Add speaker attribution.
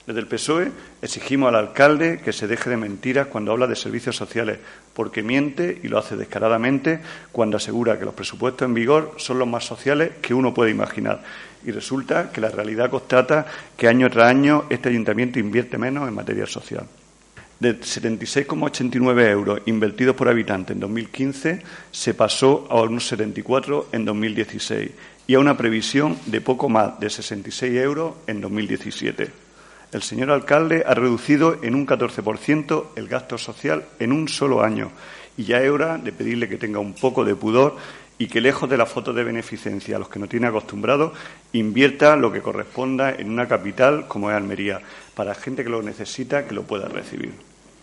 Speaker 1: Desde el PSOE exigimos al alcalde que se deje de mentiras cuando habla de servicios sociales, porque miente y lo hace descaradamente cuando asegura que los presupuestos en vigor son los más sociales que uno puede imaginar. Y resulta que la realidad constata que año tras año este ayuntamiento invierte menos en materia social. De 76,89 euros invertidos por habitante en 2015 se pasó a unos 74 en 2016 y a una previsión de poco más de 66 euros en 2017. El señor alcalde ha reducido en un 14% el gasto social en un solo año y ya es hora de pedirle que tenga un poco de pudor y que, lejos de la foto de beneficencia a los que no tiene acostumbrados, invierta lo que corresponda en una capital como es Almería, para gente que lo necesita, que lo pueda recibir.